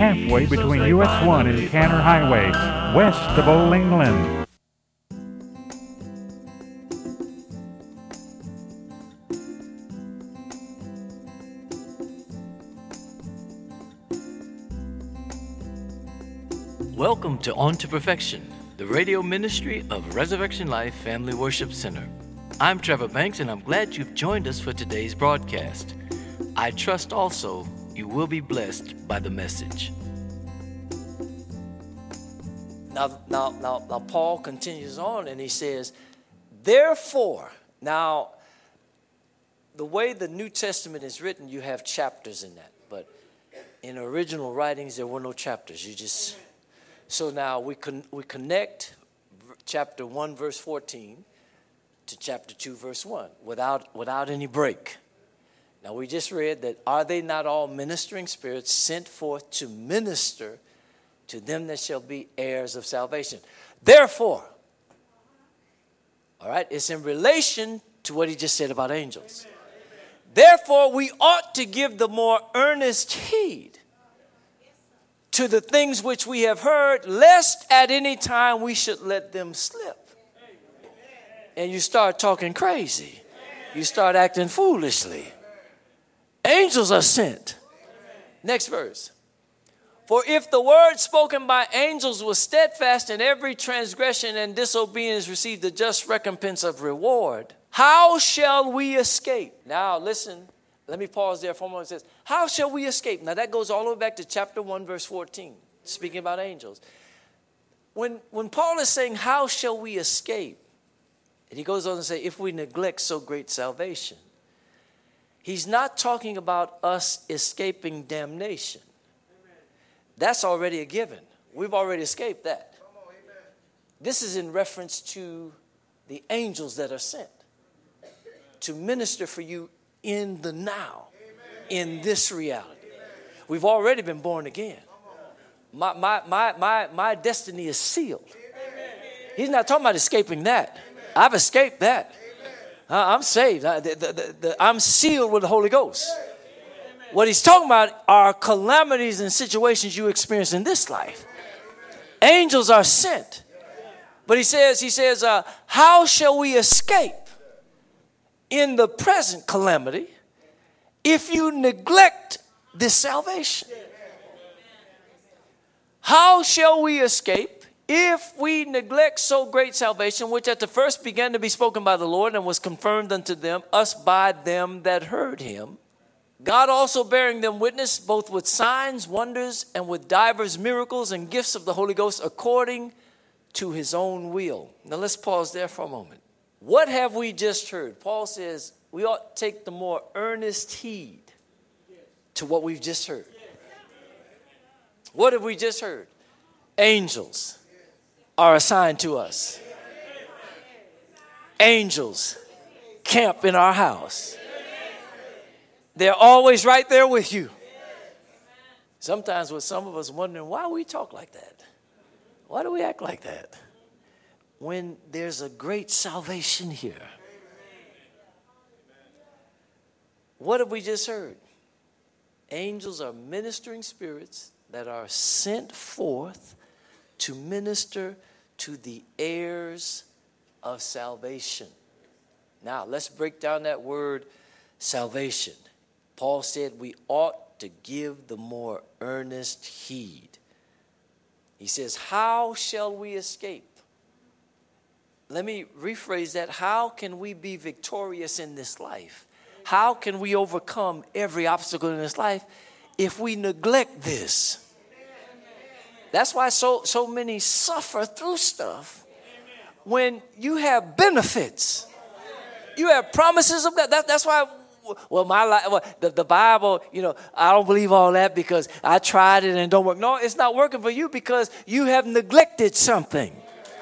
halfway between US 1 and Canner Highway, west of Old England. Welcome to On to Perfection, the radio ministry of Resurrection Life Family Worship Center. I'm Trevor Banks, and I'm glad you've joined us for today's broadcast. I trust also you will be blessed by the message. Now, Paul continues on, and he says, therefore, now, the way the New Testament is written, you have chapters in that, but in original writings, there were no chapters. So now we connect chapter 1, verse 14 to chapter 2, verse 1 without any break. Now we just read that, are they not all ministering spirits sent forth to minister to them that shall be heirs of salvation? Therefore, all right, it's in relation to what he just said about angels. Therefore, we ought to give the more earnest heed to the things which we have heard, lest at any time we should let them slip. And you start talking crazy. You start acting foolishly. Angels are sent. Next verse. For if the word spoken by angels was steadfast, and every transgression and disobedience received the just recompense of reward, how shall we escape? Now listen. Let me pause there for a moment. It says, how shall we escape? Now that goes all the way back to chapter 1, verse 14, speaking about angels. When Paul is saying, how shall we escape? And he goes on to say, if we neglect so great salvation. He's not talking about us escaping damnation. That's already a given. We've already escaped that. This is in reference to the angels that are sent to minister for you in the now, in this reality. We've already been born again. My destiny is sealed. He's not talking about escaping that. I've escaped that. I'm saved. I'm sealed with the Holy Ghost. What he's talking about are calamities and situations you experience in this life. Angels are sent. But he says, how shall we escape in the present calamity if you neglect this salvation? How shall we escape if we neglect so great salvation, which at the first began to be spoken by the Lord and was confirmed unto us by them that heard him? God also bearing them witness, both with signs, wonders, and with divers miracles and gifts of the Holy Ghost, according to his own will. Now let's pause there for a moment. What have we just heard? Paul says we ought to take the more earnest heed to what we've just heard. What have we just heard? Angels are assigned to us. Angels camp in our house. They're always right there with you. Sometimes with some of us wondering why we talk like that. Why do we act like that? When there's a great salvation here. What have we just heard? Angels are ministering spirits that are sent forth to minister to the heirs of salvation. Now, let's break down that word salvation. Paul said we ought to give the more earnest heed. He says, how shall we escape? Let me rephrase that. How can we be victorious in this life? How can we overcome every obstacle in this life if we neglect this? That's why so many suffer through stuff when you have benefits. You have promises of God. That's why, well, my life, the Bible, I don't believe all that because I tried it and it don't work. No, it's not working for you because you have neglected something.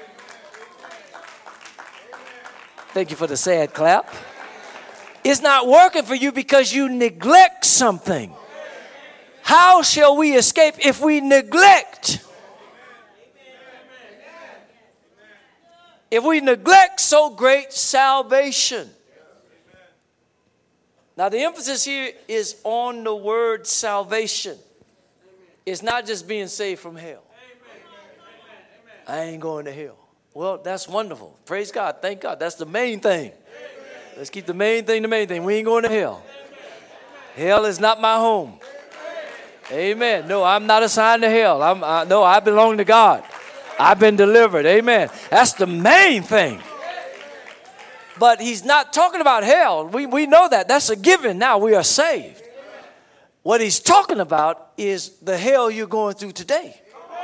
Thank you for the sad clap. It's not working for you because you neglect something. How shall we escape if we neglect? If we neglect so great salvation. Now the emphasis here is on the word salvation. It's not just being saved from hell. I ain't going to hell. Well, that's wonderful. Praise God. Thank God. That's the main thing. Let's keep the main thing the main thing. We ain't going to hell. Hell is not my home. Amen. No, I'm not assigned to hell. No, I belong to God. I've been delivered. Amen. That's the main thing. But he's not talking about hell. We know that. That's a given. Now we are saved. What he's talking about is the hell you're going through today.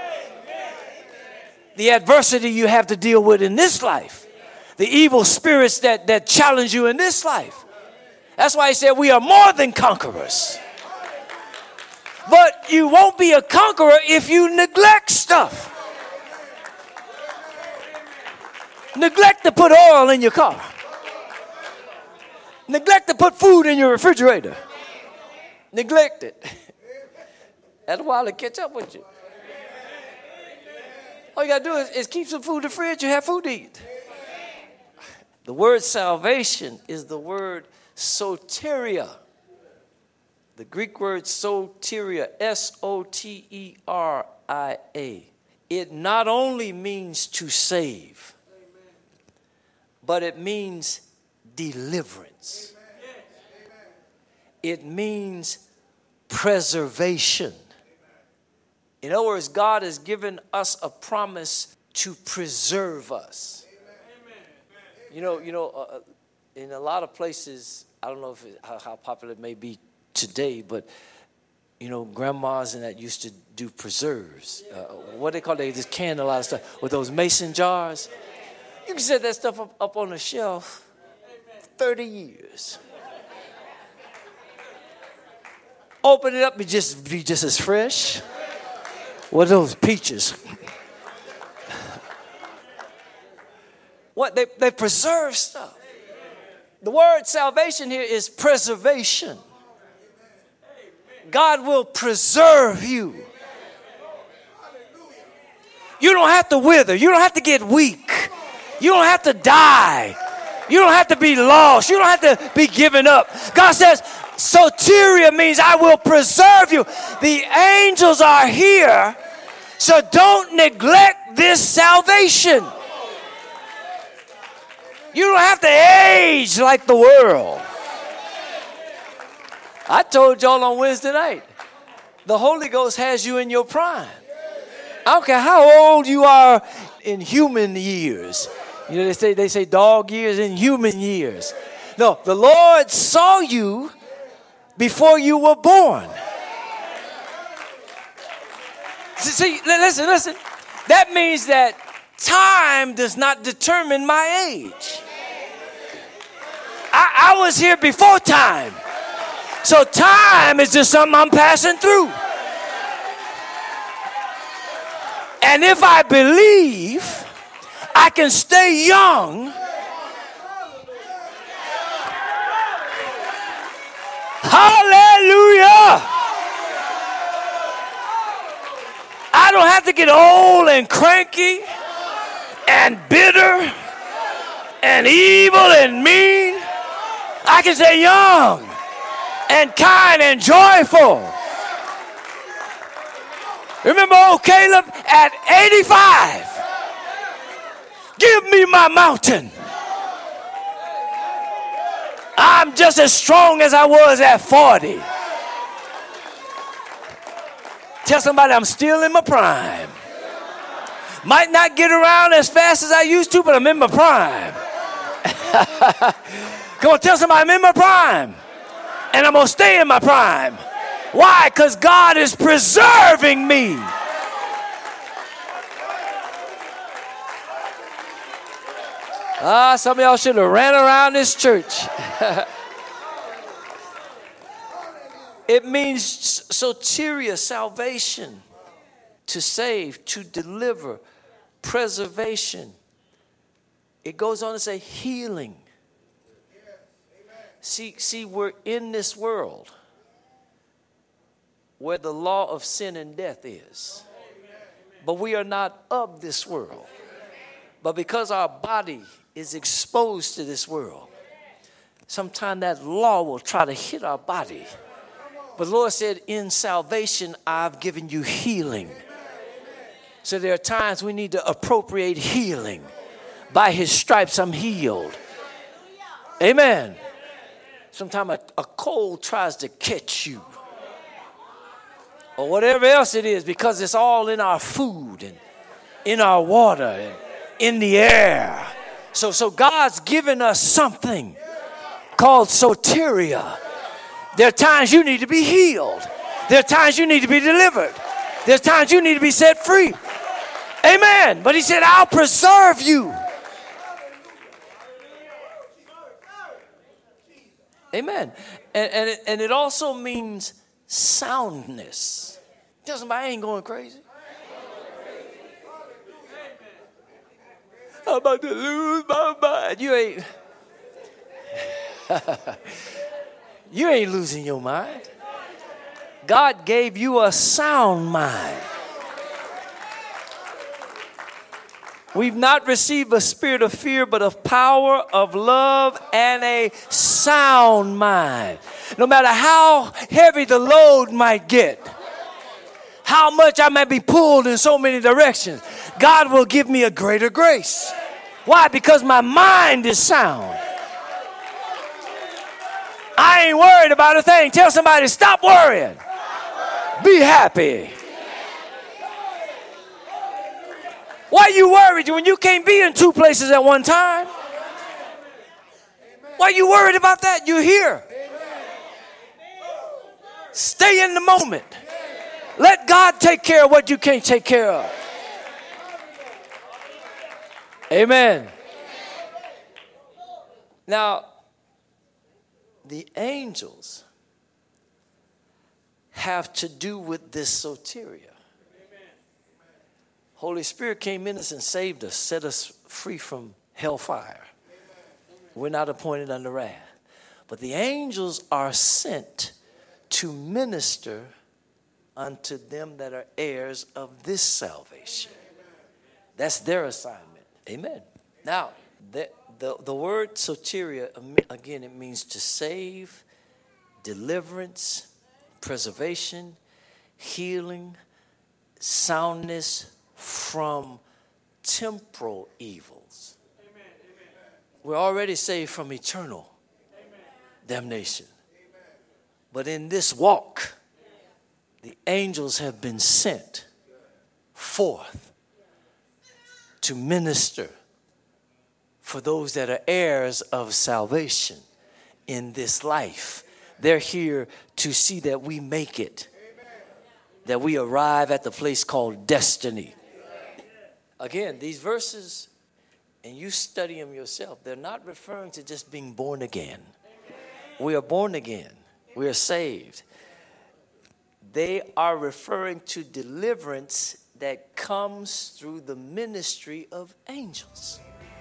The adversity you have to deal with in this life. The evil spirits that challenge you in this life. That's why he said we are more than conquerors. But you won't be a conqueror if you neglect stuff. Neglect to put oil in your car. Neglect to put food in your refrigerator. Neglect it. That's a while to catch up with you. All you got to do is keep some food in the fridge. You have food to eat. The word salvation is the word soteria. The Greek word soteria, S-O-T-E-R-I-A. It not only means to save, but it means deliverance. It means preservation. In other words, God has given us a promise to preserve us. You know, in a lot of places, I don't know how popular it may be today, but you know, grandmas and that used to do preserves. What they call, they just can a lot of stuff with those mason jars. You can set that stuff up on the shelf 30 years. Open it up, be just as fresh. What are those peaches? What they preserve stuff. The word salvation here is preservation. God will preserve you. You don't have to wither. You don't have to get weak. You don't have to die. You don't have to be lost. You don't have to be given up. God says, soteria means I will preserve you. The angels are here, so don't neglect this salvation. You don't have to age like the world. I told y'all on Wednesday night, the Holy Ghost has you in your prime. I don't care how old you are in human years. You know, they say dog years and human years. No, the Lord saw you before you were born. See, listen. That means that time does not determine my age. I was here before time. So time is just something I'm passing through. And if I believe I can stay young, hallelujah. I don't have to get old and cranky and bitter and evil and mean. I can stay young and kind and joyful. Remember old Caleb at 85? Give me my mountain. I'm just as strong as I was at 40. Tell somebody I'm still in my prime. Might not get around as fast as I used to, but I'm in my prime. Come on, tell somebody I'm in my prime. And I'm going to stay in my prime. Why? Because God is preserving me. Some of y'all should have ran around this church. It means soteria, salvation, to save, to deliver, preservation. It goes on to say healing. See, we're in this world where the law of sin and death is. But we are not of this world. But because our body is exposed to this world, sometimes that law will try to hit our body But the Lord said, in salvation, I've given you healing. So there are times we need to appropriate healing. By his stripes, I'm healed. Amen. Sometimes a cold tries to catch you. Or whatever else it is, because it's all in our food and in our water and in the air. So God's given us something called soteria. There are times you need to be healed. There are times you need to be delivered. There's times you need to be set free. Amen. But he said, I'll preserve you. Amen. And it also means soundness. Tell somebody I ain't going crazy. I'm about to lose my mind. You ain't losing your mind. God gave you a sound mind. We've not received a spirit of fear, but of power, of love, and a sound mind. No matter how heavy the load might get, how much I might be pulled in so many directions, God will give me a greater grace. Why? Because my mind is sound. I ain't worried about a thing. Tell somebody, stop worrying. Be happy. Why you worried when you can't be in two places at one time? Why you worried about that? You're here. Stay in the moment. Let God take care of what you can't take care of. Amen. Now, the angels have to do with this soteria. Holy Spirit came in us and saved us, set us free from hellfire. We're not appointed unto wrath. But the angels are sent to minister unto them that are heirs of this salvation. That's their assignment. Amen. Now, the word soteria, again, it means to save, deliverance, preservation, healing, soundness from temporal evils. Amen. We're already saved from eternal damnation. But in this walk, the angels have been sent forth to minister for those that are heirs of salvation in this life. They're here to see that we make it, that we arrive at the place called destiny. Again, these verses, and you study them yourself, they're not referring to just being born again. We are born again. We are saved. They are referring to deliverance that comes through the ministry of angels.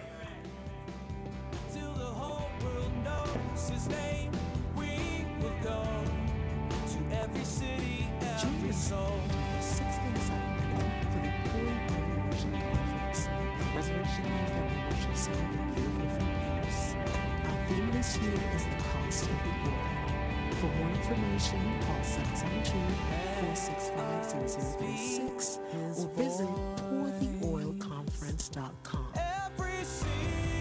Till the whole world knows his name, we will go to every city, every soul. 6th and 7th for the Holy Revolution Conference, Resurrection Life Revolution School of Beautiful Peace. Our theme this year is the cost of the oil. For more information, call 772-465-0036 or visit pourtheoilconference.com. Every city.